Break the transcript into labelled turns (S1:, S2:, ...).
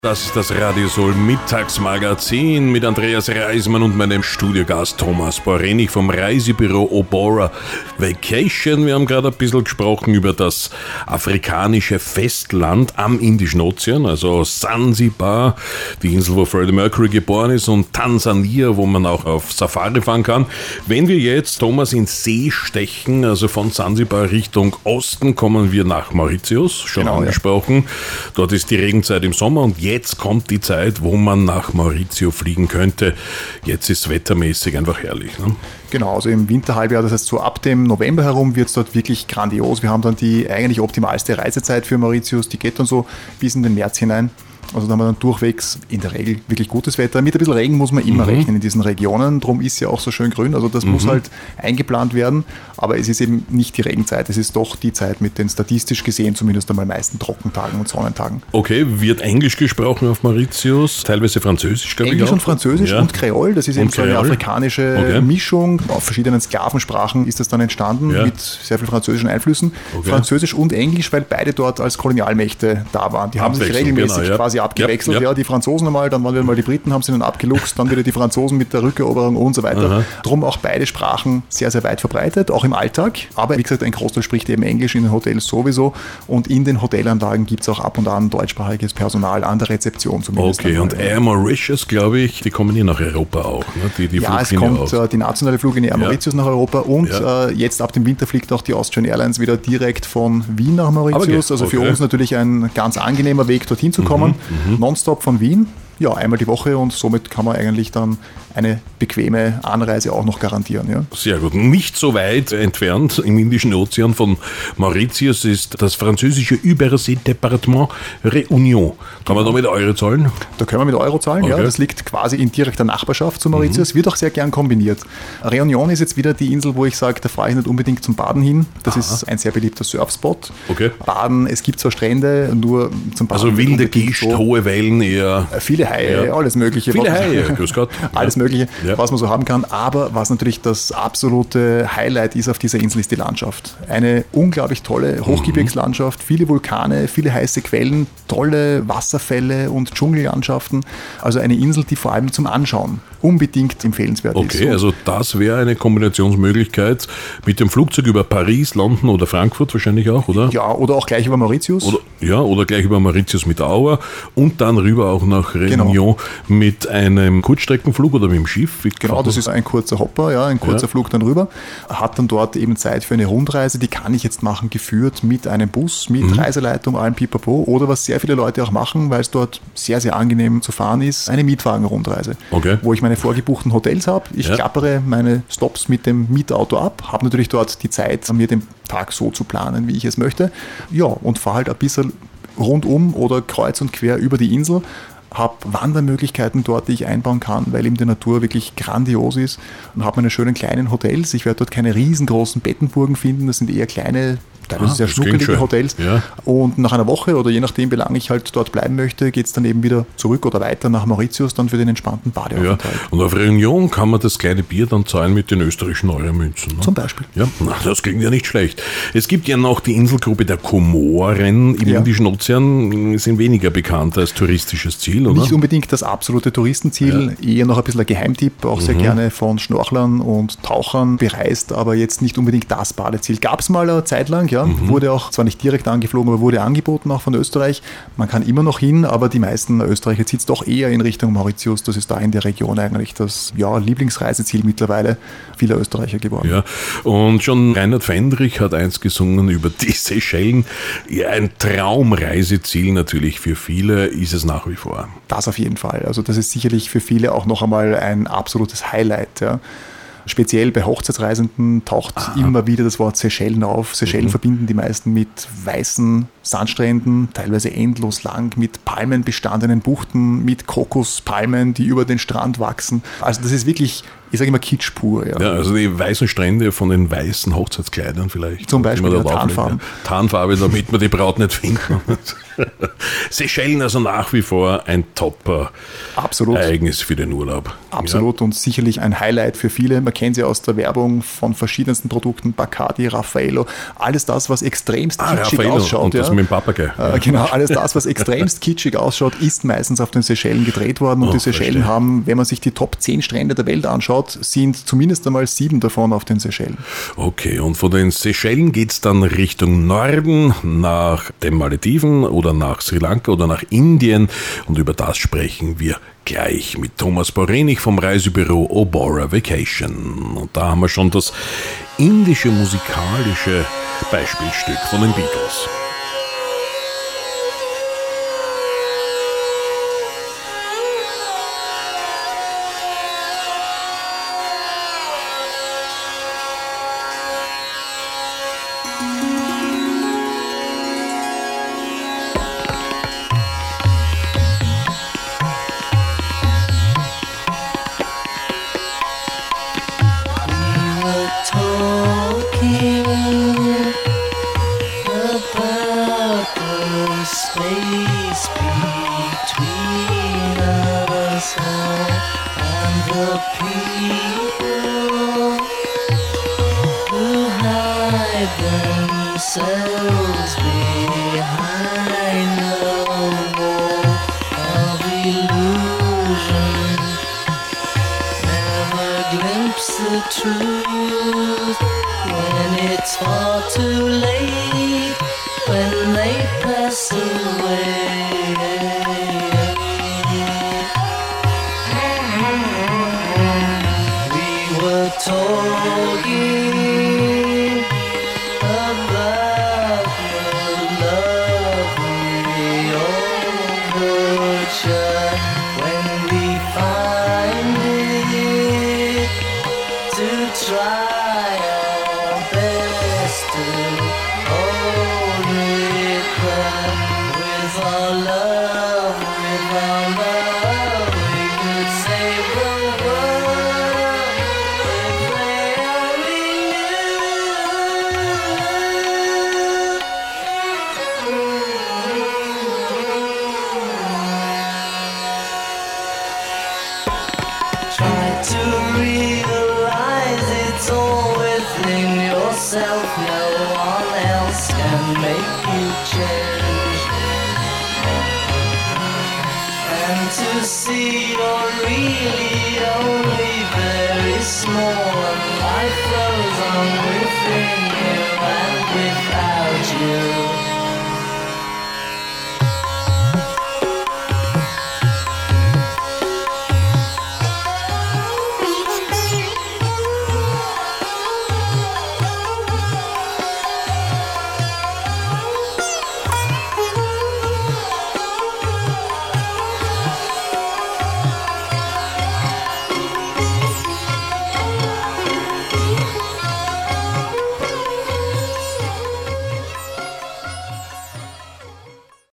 S1: Das ist das Radio Soul Mittagsmagazin mit Andreas Reismann und meinem Studiogast Thomas Borenig vom Reisebüro Obora Vacation. Wir haben gerade ein bisschen gesprochen über das afrikanische Festland am Indischen Ozean, also Sansibar, die Insel, wo Freddie Mercury geboren ist, und Tansania, wo man auch auf Safari fahren kann. Wenn wir jetzt, Thomas, in See stechen, also von Sansibar Richtung Osten, kommen wir nach Mauritius, schon angesprochen. Ja. Dort ist die Regenzeit im Sommer und jetzt kommt die Zeit, wo man nach Mauritia fliegen könnte. Jetzt ist wettermäßig einfach herrlich. Ne?
S2: Genau, also im Winterhalbjahr, das heißt so ab dem November herum wird es dort wirklich grandios. Wir haben dann die eigentlich optimalste Reisezeit für Mauritius, die geht dann so bis in den März hinein. Also da haben wir dann durchwegs in der Regel wirklich gutes Wetter. Mit ein bisschen Regen muss man immer rechnen in diesen Regionen. Darum ist ja auch so schön grün. Also das muss halt eingeplant werden. Aber es ist eben nicht die Regenzeit. Es ist doch die Zeit mit den statistisch gesehen zumindest einmal meisten Trockentagen und Sonnentagen.
S1: Okay, wird Englisch gesprochen auf Mauritius? Teilweise Französisch, glaube ich.
S2: Englisch und Französisch und Kreol. Das ist eben so eine afrikanische Mischung. Auf verschiedenen Sklavensprachen ist das dann entstanden mit sehr vielen französischen Einflüssen. Französisch und Englisch, weil beide dort als Kolonialmächte da waren. Die haben sich regelmäßig quasi abgewechselt. Ja, die Franzosen einmal, dann waren wieder mal die Briten, haben sie dann abgeluchst, dann wieder die Franzosen mit der Rückeroberung und so weiter. Drum auch beide Sprachen sehr, sehr weit verbreitet, auch im Alltag. Aber wie gesagt, ein Großteil spricht eben Englisch in den Hotels sowieso, und in den Hotelanlagen gibt es auch ab und an deutschsprachiges Personal an der Rezeption zumindest.
S1: Okay, und Air Mauritius, glaube ich, die kommen hier nach Europa auch. Ne?
S2: Es kommt die nationale Fluglinie Air Mauritius nach Europa und jetzt ab dem Winter fliegt auch die Austrian Airlines wieder direkt von Wien nach Mauritius. Also für uns natürlich ein ganz angenehmer Weg, dorthin zu kommen. Nonstop von Wien. Ja, einmal die Woche, und somit kann man eigentlich dann eine bequeme Anreise auch noch garantieren. Ja.
S1: Sehr gut. Nicht so weit entfernt im Indischen Ozean von Mauritius ist das französische Übersee-Departement Réunion. Kann man da mit Euro zahlen?
S2: Da können wir mit Euro zahlen, ja. Das liegt quasi in direkter Nachbarschaft zu Mauritius. Wird auch sehr gern kombiniert. Réunion ist jetzt wieder die Insel, wo ich sage, da fahre ich nicht unbedingt zum Baden hin. Das ist ein sehr beliebter Surfspot. Okay. Baden, es gibt zwar Strände, nur zum Baden.
S1: Also wilde Gischt, hohe Wellen eher.
S2: Viele Haie, alles Mögliche.
S1: Viele Haie, grüß Gott.
S2: Alles Mögliche, was man so haben kann. Aber was natürlich das absolute Highlight ist auf dieser Insel, ist die Landschaft. Eine unglaublich tolle Hochgebirgslandschaft, viele Vulkane, viele heiße Quellen, tolle Wasserfälle und Dschungellandschaften. Also eine Insel, die vor allem zum Anschauen unbedingt empfehlenswert ist.
S1: Okay, also das wäre eine Kombinationsmöglichkeit mit dem Flugzeug über Paris, London oder Frankfurt wahrscheinlich auch, oder?
S2: Ja, oder auch gleich über Mauritius.
S1: Oder gleich über Mauritius mit Auer und dann rüber auch nach Réunion mit einem Kurzstreckenflug oder mit dem Schiff.
S2: Genau, das ist ein kurzer Hopper, ein kurzer Flug dann rüber. Hat dann dort eben Zeit für eine Rundreise, die kann ich jetzt machen, geführt mit einem Bus, mit Reiseleitung, allem Pipapo. Oder was sehr viele Leute auch machen, weil es dort sehr, sehr angenehm zu fahren ist, eine Mietwagen-Rundreise. Okay. Wo ich meine vorgebuchten Hotels habe. Ich klappere meine Stops mit dem Mietauto ab, habe natürlich dort die Zeit, mir den Tag so zu planen, wie ich es möchte. Ja, und fahre halt ein bisschen rundum oder kreuz und quer über die Insel. Habe Wandermöglichkeiten dort, die ich einbauen kann, weil eben die Natur wirklich grandios ist, und habe meine schönen kleinen Hotels. Ich werde dort keine riesengroßen Bettenburgen finden, das sind eher kleine, teilweise sehr schnuckelige Hotels. Ja. Und nach einer Woche oder je nachdem, wie lange ich halt dort bleiben möchte, geht es dann eben wieder zurück oder weiter nach Mauritius, dann für den entspannten Badeaufenthalt.
S1: Ja. Und auf Réunion kann man das kleine Bier dann zahlen mit den österreichischen Euro-Münzen. Ne?
S2: Zum Beispiel.
S1: Ja, das klingt ja nicht schlecht. Es gibt ja noch die Inselgruppe der Komoren im Indischen Ozean, sind weniger bekannt als touristisches Ziel, oder?
S2: Nicht unbedingt das absolute Touristenziel, eher noch ein bisschen ein Geheimtipp, auch sehr gerne von Schnorchlern und Tauchern bereist, aber jetzt nicht unbedingt das Badeziel. Gab es mal eine Zeit lang, wurde auch zwar nicht direkt angeflogen, aber wurde angeboten auch von Österreich. Man kann immer noch hin, aber die meisten Österreicher zieht es doch eher in Richtung Mauritius. Das ist da in der Region eigentlich das Lieblingsreiseziel mittlerweile vieler Österreicher geworden.
S1: Ja, und schon Reinhard Fendrich hat eins gesungen über die Seychellen. Ja, ein Traumreiseziel natürlich für viele ist es nach wie vor.
S2: Das auf jeden Fall. Also das ist sicherlich für viele auch noch einmal ein absolutes Highlight. Ja. Speziell bei Hochzeitsreisenden taucht immer wieder das Wort Seychellen auf. Seychellen verbinden die meisten mit weißen Sandstränden, teilweise endlos lang, mit palmenbestandenen Buchten, mit Kokospalmen, die über den Strand wachsen. Also das ist wirklich, ich sage immer, Kitsch pur. Ja,
S1: also die weißen Strände von den weißen Hochzeitskleidern vielleicht.
S2: Zum Beispiel Tarnfarben.
S1: Tarnfarbe, damit man die Braut nicht finden. Seychellen also nach wie vor ein Top-Ereignis für den Urlaub.
S2: Absolut, und sicherlich ein Highlight für viele. Man kennt sie aus der Werbung von verschiedensten Produkten, Bacardi, Raffaello, alles das, was extremst kitschig ausschaut.
S1: Und das mit dem Papagei.
S2: Genau, alles das, was extremst kitschig ausschaut, ist meistens auf den Seychellen gedreht worden. Und die Seychellen haben, wenn man sich die Top 10 Strände der Welt anschaut, sind zumindest einmal 7 davon auf den Seychellen.
S1: Okay, und von den Seychellen geht's dann Richtung Norden, nach den Malediven oder nach Sri Lanka oder nach Indien. Und über das sprechen wir gleich mit Thomas Borenig vom Reisebüro Obora Vacation. Und da haben wir schon das indische musikalische Beispielstück von den Beatles.
S3: Themselves behind the wall of illusion, never glimpse the truth when it's far too late, when they pass away. We were talking about the lovely overture when we find it, to try our best to hold it back with our love, we could save the world if they only try to realize it's all within yourself. No one else can make you change. And to see you're really only very small, and life goes on.